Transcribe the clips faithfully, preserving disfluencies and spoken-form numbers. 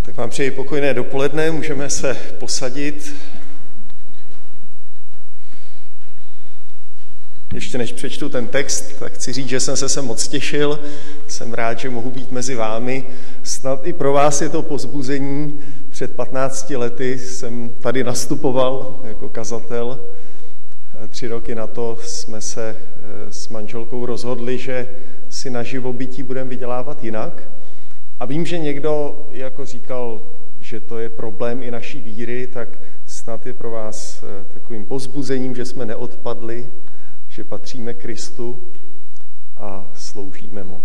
Tak vám přeji pokojné dopoledne, můžeme se posadit. Ještě než přečtu ten text, tak chci říct, že jsem se sem moc těšil. Jsem rád, že mohu být mezi vámi. Snad i pro vás je to povzbuzení. Před patnácti lety jsem tady nastupoval jako kazatel. Tři roky na to jsme se s manželkou rozhodli, že si na živobytí budeme vydělávat jinak. A vím, že někdo jako říkal, že to je problém i naší víry, tak snad je pro vás takovým povzbuzením, že jsme neodpadli, že patříme Kristu a sloužíme mu.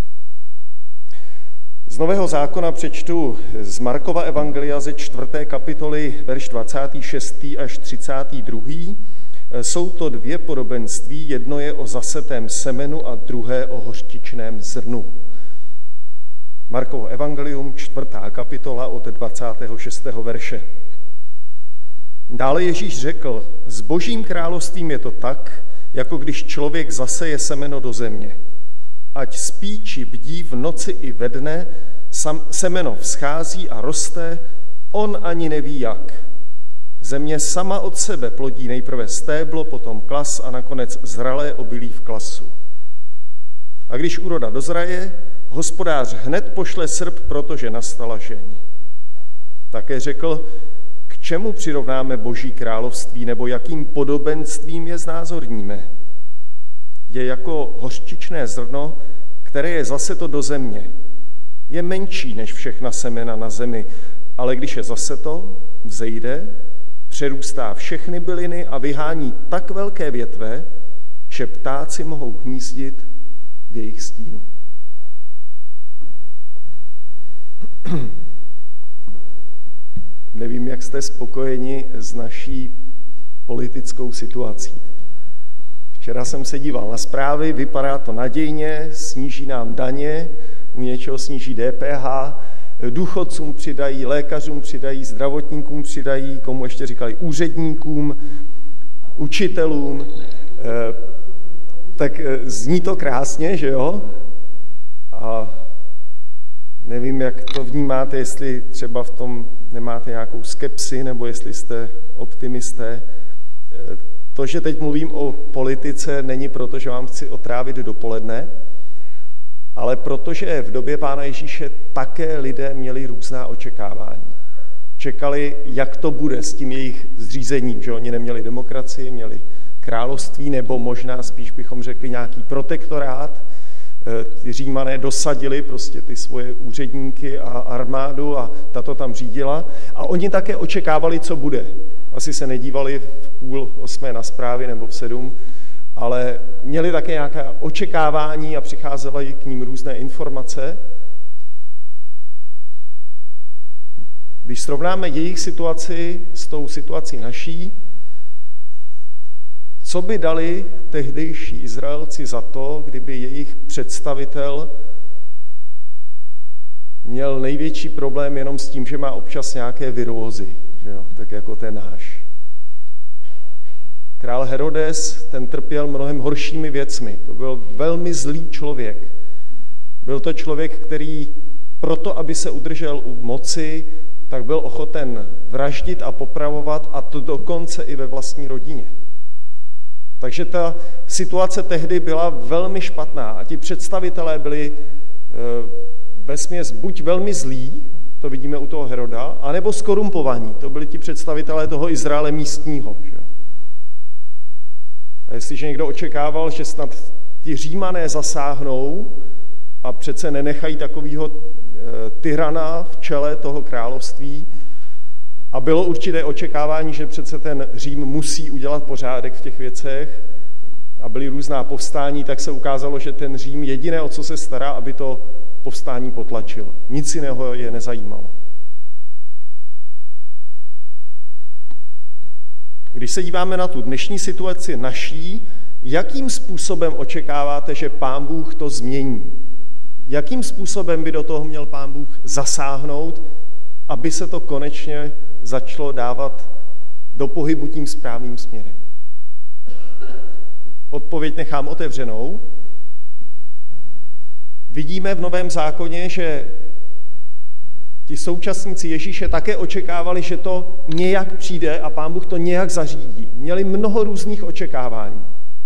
Z Nového zákona přečtu z Markova evangelia ze čtvrté kapitoly, verš dvacátý šestý až třicátý druhý. Jsou to dvě podobenství, jedno je o zasetém semenu a druhé o hořčičném zrnu. Markovo evangelium, čtvrtá kapitola od dvacátého šestého verše. Dále Ježíš řekl, s Božím královstvím je to tak, jako když člověk zaseje semeno do země. Ať spí či bdí v noci i ve dne, semeno vzchází a roste, on ani neví jak. Země sama od sebe plodí nejprve stéblo, potom klas a nakonec zralé obilí v klasu. A když úroda dozraje, hospodář hned pošle srp, protože nastala žeň. Také řekl, k čemu přirovnáme Boží království, nebo jakým podobenstvím je znázorníme. Je jako hořčičné zrno, které je zaseto do země. Je menší než všechna semena na zemi, ale když je zaseto, vzejde, přerůstá všechny byliny a vyhání tak velké větve, že ptáci mohou hnízdit v jejich stínu. Nevím, jak jste spokojeni s naší politickou situací. Včera jsem se díval na zprávy, vypadá to nadějně, sníží nám daně, u něčeho sníží D P H, důchodcům přidají, lékařům přidají, zdravotníkům přidají, komu ještě říkali úředníkům, učitelům. Tak zní to krásně, že jo? A nevím, jak to vnímáte, jestli třeba v tom nemáte nějakou skepsi, nebo jestli jste optimisté. To, že teď mluvím o politice, není proto, že vám chci otrávit dopoledne, ale protože v době Pána Ježíše také lidé měli různá očekávání. Čekali, jak to bude s tím jejich zřízením, že oni neměli demokracii, měli království, nebo možná spíš bychom řekli nějaký protektorát. Ty Římané dosadili prostě ty svoje úředníky a armádu a ta to tam řídila. A oni také očekávali, co bude. Asi se nedívali v půl osmé na zprávy nebo v sedm, ale měli také nějaké očekávání a přicházely k ním různé informace. Když srovnáme jejich situaci s tou situací naší, co by dali tehdejší Izraelci za to, kdyby jejich představitel měl největší problém jenom s tím, že má občas nějaké virózy, že jo? Tak jako ten náš. Král Herodes, ten trpěl mnohem horšími věcmi. To byl velmi zlý člověk. Byl to člověk, který proto, aby se udržel u moci, tak byl ochoten vraždit a popravovat, a to dokonce i ve vlastní rodině. Takže ta situace tehdy byla velmi špatná a ti představitelé byli e, vesměs buď velmi zlí, to vidíme u toho Heroda, anebo skorumpovaní. To byli ti představitelé toho Izraele místního. Že? A jestliže někdo očekával, že snad ti Římané zasáhnou a přece nenechají takového e, tyrana v čele toho království, a bylo určité očekávání, že přece ten Řím musí udělat pořádek v těch věcech a byly různá povstání, tak se ukázalo, že ten Řím jediné, o co se stará, aby to povstání potlačil. Nic jiného je nezajímalo. Když se díváme na tu dnešní situaci naší, jakým způsobem očekáváte, že Pán Bůh to změní? Jakým způsobem by do toho měl Pán Bůh zasáhnout, aby se to konečně začalo dávat do pohybu tím správným směrem? Odpověď nechám otevřenou. Vidíme v Novém zákoně, že ti současníci Ježíše také očekávali, že to nějak přijde a Pán Bůh to nějak zařídí. Měli mnoho různých očekávání.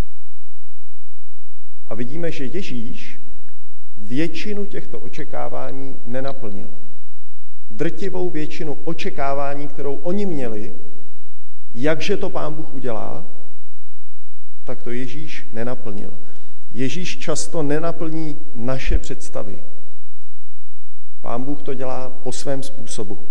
A vidíme, že Ježíš většinu těchto očekávání nenaplnil. Drtivou většinu očekávání, kterou oni měli, jakže to Pán Bůh udělá, tak to Ježíš nenaplnil. Ježíš často nenaplní naše představy. Pán Bůh to dělá po svém způsobu.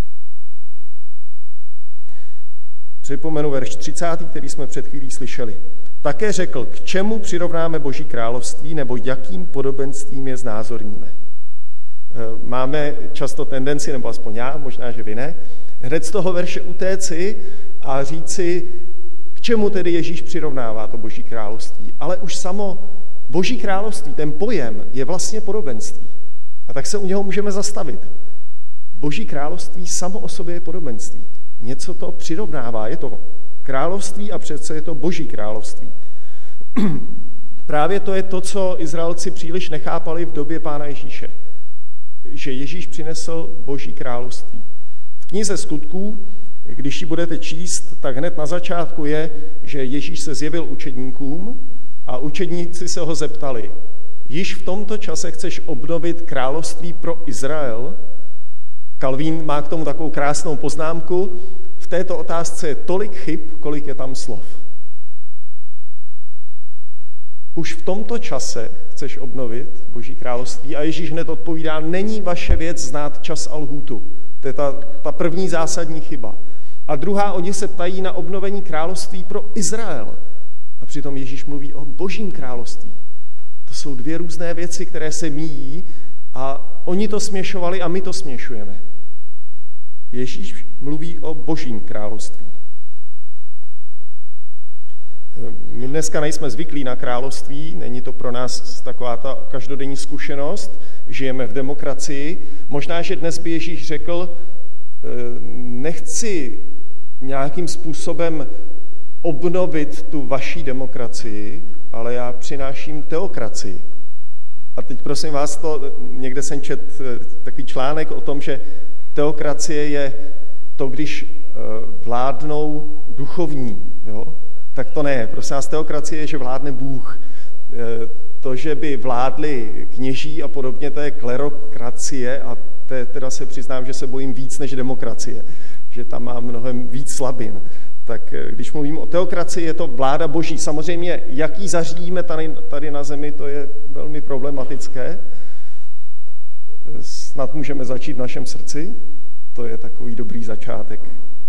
Připomenu verš třicátý, který jsme před chvílí slyšeli. Také řekl, k čemu přirovnáme Boží království, nebo jakým podobenstvím je znázorníme. Máme často tendenci, nebo aspoň já, možná, že vy ne, hned z toho verše utéci a říci, k čemu tedy Ježíš přirovnává to Boží království. Ale už samo Boží království, ten pojem, je vlastně podobenství. A tak se u něho můžeme zastavit. Boží království samo o sobě je podobenství. Něco to přirovnává, je to království a přece je to Boží království. Právě to je to, co Izraelci příliš nechápali v době Pána Ježíše. Že Ježíš přinesl Boží království. V knize Skutků, když ji budete číst, tak hned na začátku je, že Ježíš se zjevil učedníkům a učedníci se ho zeptali, již v tomto čase chceš obnovit království pro Izrael? Kalvín má k tomu takovou krásnou poznámku. V této otázce je tolik chyb, kolik je tam slov. Už v tomto čase chceš obnovit Boží království a Ježíš hned odpovídá, není vaše věc znát čas a lhůtu. To je ta, ta první zásadní chyba. A druhá, oni se ptají na obnovení království pro Izrael. A přitom Ježíš mluví o Božím království. To jsou dvě různé věci, které se míjí a oni to směšovali a my to směšujeme. Ježíš mluví o Božím království. My dneska nejsme zvyklí na království, není to pro nás taková ta každodenní zkušenost, žijeme v demokracii. Možná, že dnes by Ježíš řekl, nechci nějakým způsobem obnovit tu vaší demokracii, ale já přináším teokracii. A teď prosím vás, to, někde jsem čet takový článek o tom, že teokracie je to, když vládnou duchovní, jo? Tak to ne. Prosím vás, teokracie je, že vládne Bůh. To, že by vládli kněží a podobně, to je klerokracie a te, teda se přiznám, že se bojím víc než demokracie, že tam má mnohem víc slabin. Tak když mluvím o teokracii, je to vláda Boží. Samozřejmě, jak ji zařídíme tady, tady na zemi, to je velmi problematické. Snad můžeme začít v našem srdci. To je takový dobrý začátek.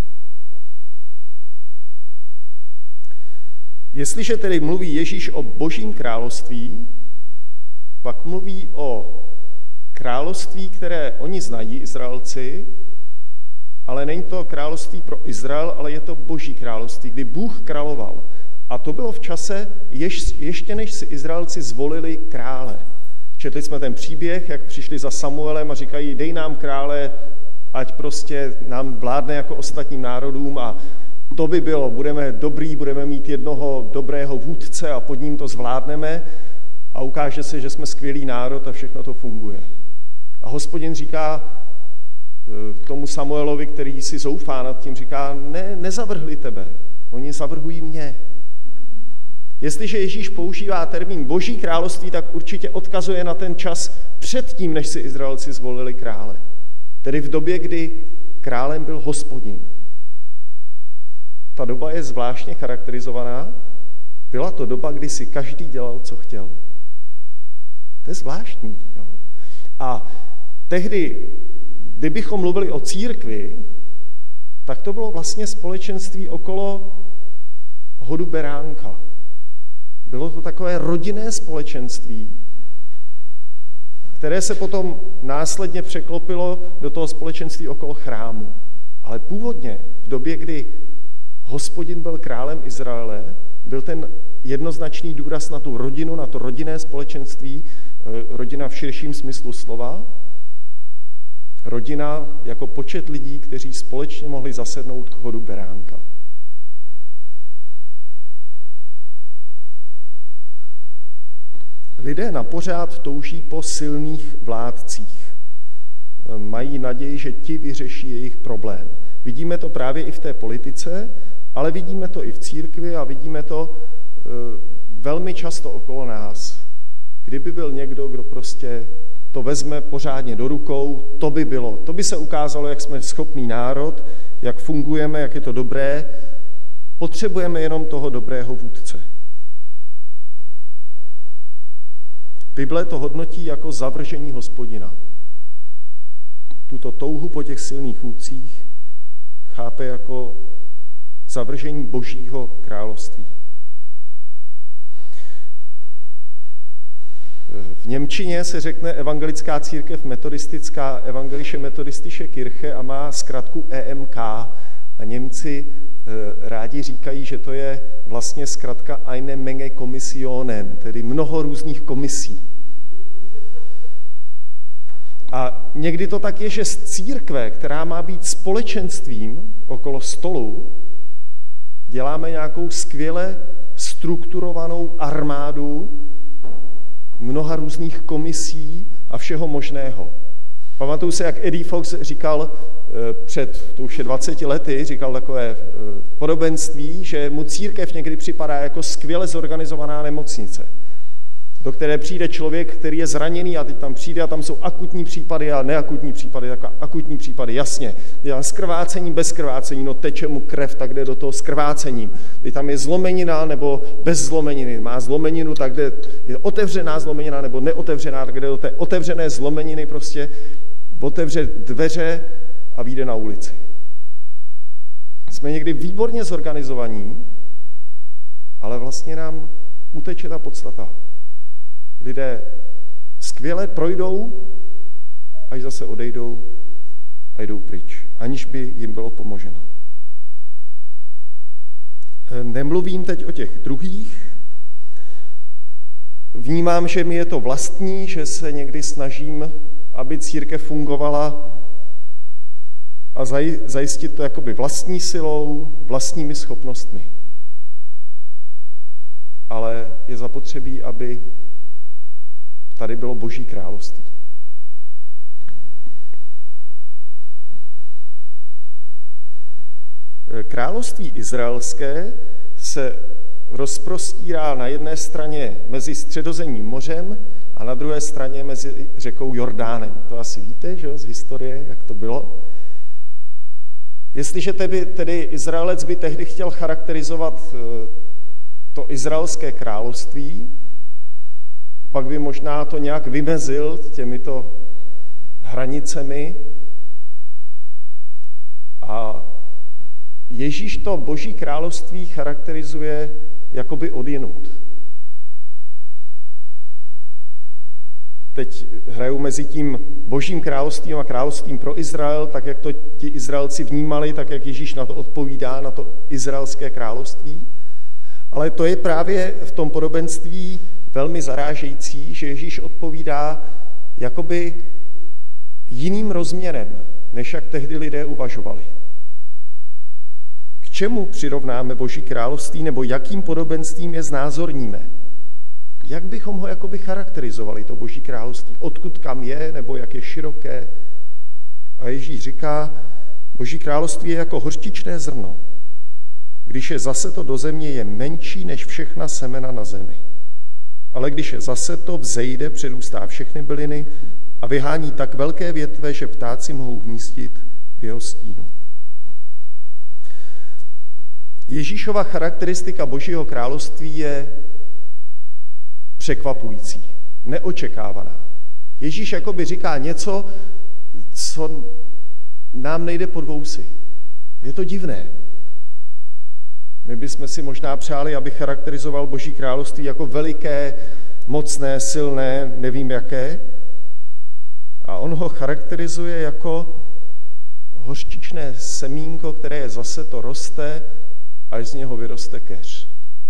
Jestliže tedy mluví Ježíš o Božím království, pak mluví o království, které oni znají, Izraelci, ale není to království pro Izrael, ale je to Boží království, kdy Bůh královal. A to bylo v čase, jež, ještě než si Izraelci zvolili krále. Četli jsme ten příběh, jak přišli za Samuelem a říkají, dej nám krále, ať prostě nám vládne jako ostatním národům a to by bylo, budeme dobrý, budeme mít jednoho dobrého vůdce a pod ním to zvládneme a ukáže se, že jsme skvělý národ a všechno to funguje. A Hospodin říká tomu Samuelovi, který si zoufá nad tím, říká, ne, nezavrhli tebe, oni zavrhují mě. Jestliže Ježíš používá termín Boží království, tak určitě odkazuje na ten čas předtím, než si Izraelci zvolili krále. Tedy v době, kdy králem byl Hospodin. Ta doba je zvláštně charakterizovaná. Byla to doba, kdy si každý dělal, co chtěl. To je zvláštní. Jo? A tehdy, kdybychom mluvili o církvi, tak to bylo vlastně společenství okolo hodu beránka. Bylo to takové rodinné společenství, které se potom následně překlopilo do toho společenství okolo chrámu. Ale původně, v době, kdy Hospodin byl králem Izraele, byl ten jednoznačný důraz na tu rodinu, na to rodinné společenství, rodina v širším smyslu slova, rodina jako počet lidí, kteří společně mohli zasednout k hodu beránka. Lidé napořád touží po silných vládcích. mají naději, že ti vyřeší jejich problém. Vidíme to právě i v té politice, ale vidíme to i v církvi a vidíme to velmi často okolo nás. Kdyby byl někdo, kdo prostě to vezme pořádně do rukou, to by bylo. To by se ukázalo, jak jsme schopný národ, jak fungujeme, jak je to dobré. Potřebujeme jenom toho dobrého vůdce. Bible to hodnotí jako zavržení Hospodina. Tuto touhu po těch silných vůdcích chápe jako zavržení Božího království. V němčině se řekne evangelická církev metodistická, Evangelische Methodistische Kirche a má zkratku E M K. A Němci e, rádi říkají, že to je vlastně zkratka eine Menge Kommissionen, tedy mnoho různých komisí. A někdy to tak je, že z církve, která má být společenstvím okolo stolu, děláme nějakou skvěle strukturovanou armádu mnoha různých komisí a všeho možného. Pamatuju se, jak Eddie Fox říkal před, to už je dvaceti lety, říkal takové podobenství, že mu církev někdy připadá jako skvěle zorganizovaná nemocnice, do které přijde člověk, který je zraněný a teď tam přijde a tam jsou akutní případy a neakutní případy, tak akutní případy, jasně. Je tam skrvácení, bez krvácení, no teče mu krev, tak jde do toho s krvácením. Teď tam je zlomenina nebo bez zlomeniny, má zlomeninu, tak jde, je otevřená zlomenina nebo neotevřená, tak jde do té otevřené zlomeniny, prostě otevře dveře a vyjde na ulici. Jsme někdy výborně zorganizovaní, ale vlastně nám uteče ta podstata. Lidé skvěle projdou, až zase odejdou a jdou pryč, aniž by jim bylo pomoženo. Nemluvím teď o těch druhých. Vnímám, že mi je to vlastní, že se někdy snažím, aby církev fungovala a zajistit to jakoby vlastní silou, vlastními schopnostmi. Ale je zapotřebí, aby tady bylo Boží království. Království izraelské se rozprostírá na jedné straně mezi Středozemním mořem a na druhé straně mezi řekou Jordánem. To asi víte, že jo, z historie, jak to bylo. Jestliže tedy, tedy Izraelec by tehdy chtěl charakterizovat to izraelské království, pak by možná to nějak vymezil těmito hranicemi. A Ježíš to Boží království charakterizuje jakoby odjinud. Teď hrajou mezi tím Božím královstvím a královstvím pro Izrael, tak jak to ti Izraelci vnímali, tak jak Ježíš na to odpovídá, na to izraelské království. Ale to je právě v tom podobenství velmi zarážející, že Ježíš odpovídá jakoby jiným rozměrem, než jak tehdy lidé uvažovali. K čemu přirovnáme Boží království, nebo jakým podobenstvím je znázorníme? Jak bychom ho jakoby charakterizovali, to Boží království? Odkud kam je, nebo jak je široké? A Ježíš říká, Boží království je jako hořčičné zrno. Když je zaseto do země, je menší než všechna semena na zemi. Ale když je zaseto, vzejde, přerůstá všechny byliny a vyhání tak velké větve, že ptáci mohou hnízdit v jeho stínu. Ježíšova charakteristika Božího království je překvapující, neočekávaná. Ježíš jakoby říká něco, co nám nejde pod vousy. Je to divné. My bychom si možná přáli, aby charakterizoval Boží království jako veliké, mocné, silné, nevím jaké. A on ho charakterizuje jako hořčičné semínko, které je zase to roste, až z něho vyroste keř.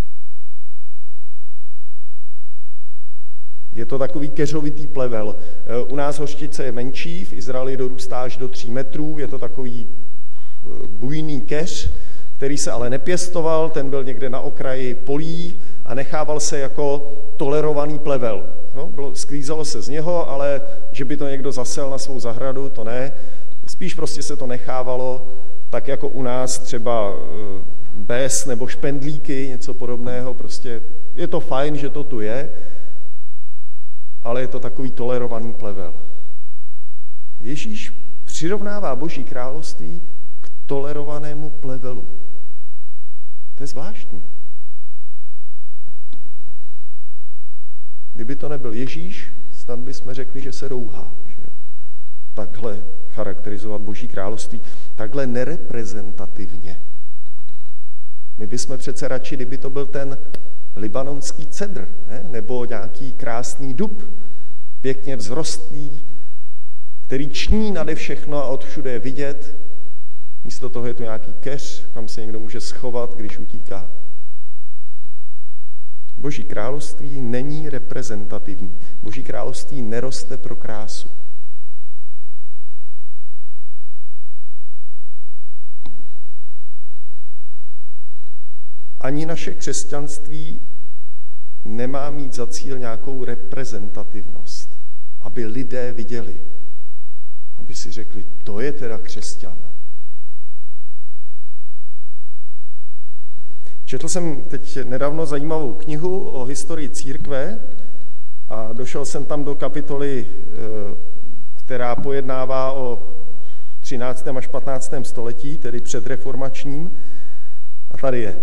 Je to takový keřovitý plevel. U nás hořčice je menší, v Izraeli dorůstá až do tří metrů, je to takový bujný keř, který se ale nepěstoval, ten byl někde na okraji polí a nechával se jako tolerovaný plevel. no, bylo, sklízelo se z něho, ale že by to někdo zasel na svou zahradu, to ne. Spíš prostě se to nechávalo, tak jako u nás třeba bez nebo špendlíky, něco podobného. Prostě je to fajn, že to tu je, ale je to takový tolerovaný plevel. Ježíš přirovnává Boží království k tolerovanému plevelu. To je zvláštní. Kdyby to nebyl Ježíš, snad bychom řekli, že se rouhá. Že jo? Takhle charakterizovat Boží království. Takhle nereprezentativně. My bychom přece radši, kdyby to byl ten libanonský cedr, ne? Nebo nějaký krásný dub, pěkně vzrostlý, který ční nade všechno a odvšude je vidět. Místo toho je tu nějaký keř, kam se někdo může schovat, když utíká. Boží království není reprezentativní. Boží království neroste pro krásu. Ani naše křesťanství nemá mít za cíl nějakou reprezentativnost, aby lidé viděli, aby si řekli, to je teda křesťan. Četl jsem teď nedávno zajímavou knihu o historii církve a došel jsem tam do kapitoly, která pojednává o třináctém až patnáctém století, tedy předreformačním. A tady je.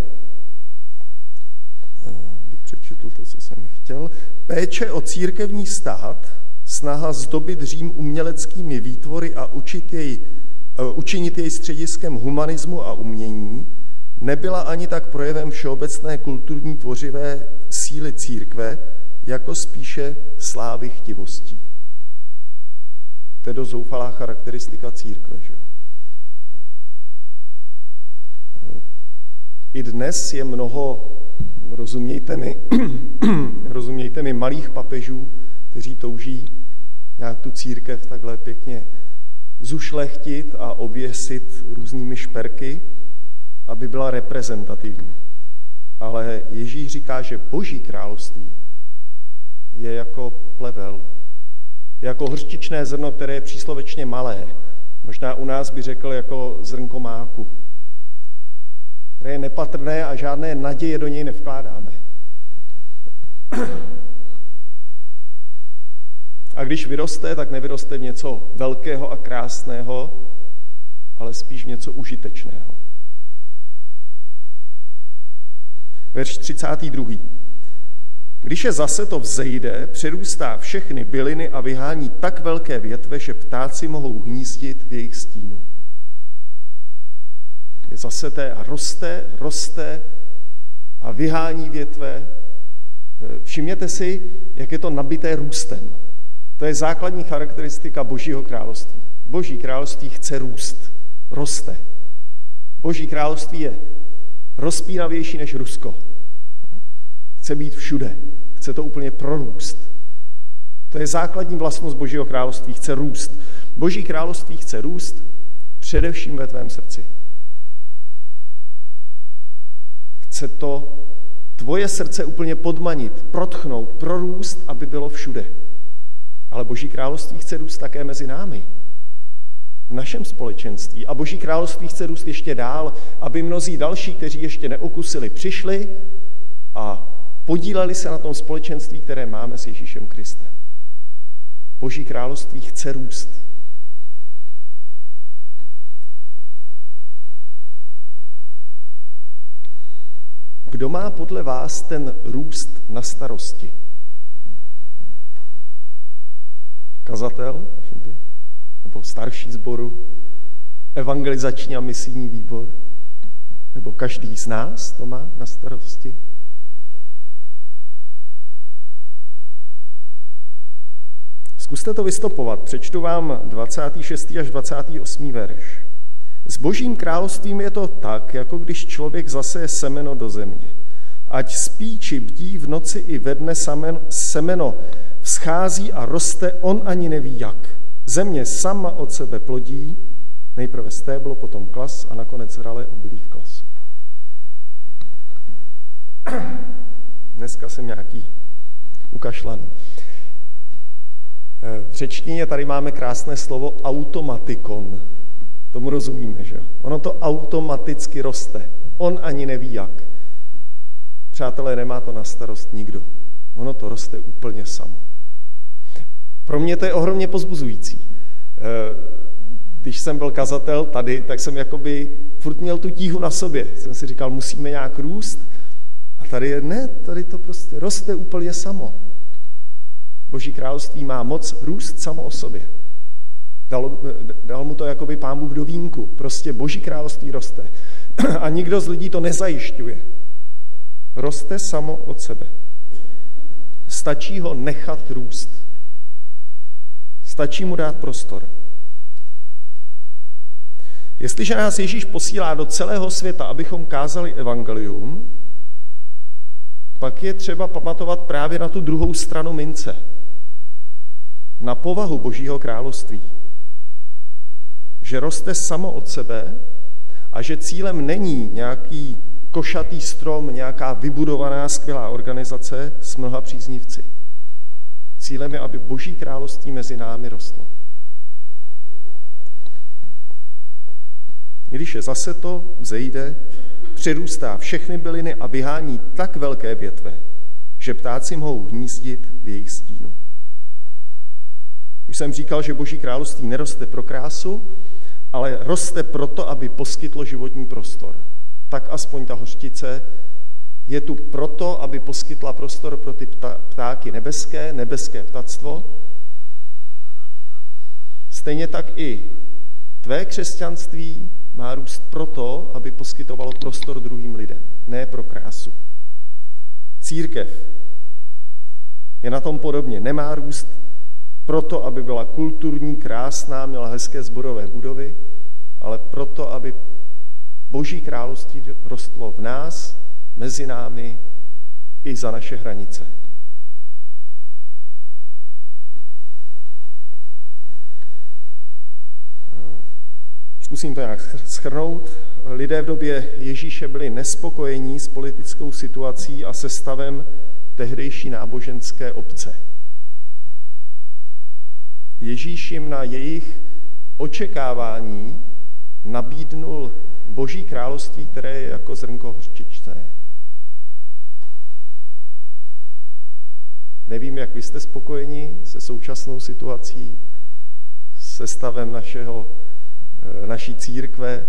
Bych přečetl to, co jsem chtěl. Péče o církevní stát, snaha zdobit Řím uměleckými výtvory a učit jej, učinit jej střediskem humanismu a umění, nebyla ani tak projevem všeobecné kulturní tvořivé síly církve, jako spíše slávy chtivostí. To je dost zoufalá charakteristika církve, že jo? I dnes je mnoho, rozumějte mi, rozumějte mi, malých papežů, kteří touží nějak tu církev takhle pěkně zušlechtit a oběsit různými šperky, aby byla reprezentativní. Ale Ježíš říká, že Boží království je jako plevel, jako hořčičné zrno, které je příslovečně malé. Možná u nás by řekl jako zrnko máku, které je nepatrné a žádné naděje do něj nevkládáme. A když vyroste, tak nevyroste v něco velkého a krásného, ale spíš v něco užitečného. Verš třicátý druhý. Když je zase to vzejde, přerůstá všechny byliny a vyhání tak velké větve, že ptáci mohou hnízdit v jejich stínu. Je zaseté a roste, roste a vyhání větve. Všimněte si, jak je to nabité růstem. To je základní charakteristika Božího království. Boží království chce růst, roste. Boží království je rozpínavější než Rusko. Chce být všude. Chce to úplně prorůst. To je základní vlastnost Božího království. Chce růst. Boží království chce růst především ve tvém srdci. Chce to tvoje srdce úplně podmanit, protchnout, prorůst, aby bylo všude. Ale Boží království chce růst také mezi námi. V našem společenství. A Boží království chce růst ještě dál, aby mnozí další, kteří ještě neokusili, přišli a podíleli se na tom společenství, které máme s Ježíšem Kristem. Boží království chce růst. Kdo má podle vás ten růst na starosti? Kazatel? Nebo starší sboru? Evangelizační a misijní výbor? Nebo každý z nás to má na starosti? Zkuste to vystopovat. Přečtu vám dvacátý šestý až dvacátý osmý verš. S Božím královstvím je to tak, jako když člověk zaseje semeno do země. Ať spí či bdí, v noci i ve dne semeno vzchází a roste, on ani neví jak. Země sama od sebe plodí, nejprve stéblo, potom klas a nakonec rale obilí v klasu. Dneska jsem nějaký ukašlaný. V řečtině tady máme krásné slovo automatikon. Tomu rozumíme, že jo? Ono to automaticky roste. On ani neví jak. Přátelé, nemá to na starost nikdo. Ono to roste úplně samo. Pro mě to je ohromně povzbuzující. Když jsem byl kazatel tady, tak jsem jakoby furt měl tu tíhu na sobě. Jsem si říkal, musíme nějak růst. A tady je, ne, tady to prostě roste úplně samo. Boží království má moc růst samo o sobě. Dal, dal mu to jakoby Pán Bůh do vínku. Prostě Boží království roste. A nikdo z lidí to nezajišťuje. Roste samo od sebe. Stačí ho nechat růst. Stačí mu dát prostor. Jestliže nás Ježíš posílá do celého světa, abychom kázali evangelium, pak je třeba pamatovat právě na tu druhou stranu mince. Na povahu Božího království. Že roste samo od sebe a že cílem není nějaký košatý strom, nějaká vybudovaná skvělá organizace s mnoha příznivci. Cílem je, aby Boží království mezi námi rostlo. Když je zase to, vzejde, přirůstá všechny byliny a vyhání tak velké větve, že ptáci mohou hnízdit v jejich stínu. Už jsem říkal, že Boží království neroste pro krásu, ale roste proto, aby poskytlo životní prostor. Tak aspoň ta hořčice je tu proto, aby poskytla prostor pro ty ptáky nebeské, nebeské ptactvo. Stejně tak i tvé křesťanství má růst proto, aby poskytovalo prostor druhým lidem, ne pro krásu. Církev je na tom podobně. Nemá růst proto, aby byla kulturní, krásná, měla hezké sborové budovy, ale proto, aby Boží království rostlo v nás, mezi námi i za naše hranice. Zkusím to nějak shrnout. Lidé v době Ježíše byli nespokojení s politickou situací a se stavem tehdejší náboženské obce. Ježíš jim na jejich očekávání nabídnul Boží království, které je jako zrnko hořčičné. Nevím, jak vy jste spokojeni se současnou situací, se stavem našeho, naší církve,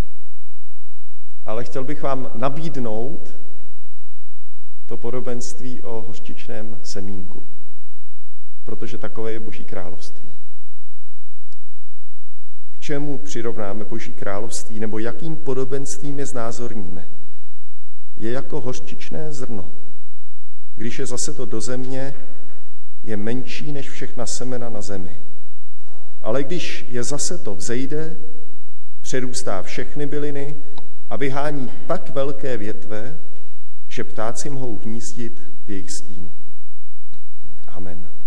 ale chtěl bych vám nabídnout to podobenství o hořčičném semínku, protože takové je Boží království. K čemu přirovnáme Boží království, nebo jakým podobenstvím je znázorníme? Je jako hořčičné zrno. Když je zase to do země, je menší než všechna semena na zemi. Ale když je zase to vzejde, přerůstá všechny byliny a vyhání tak velké větve, že ptáci mohou hnízdit v jejich stínu. Amen.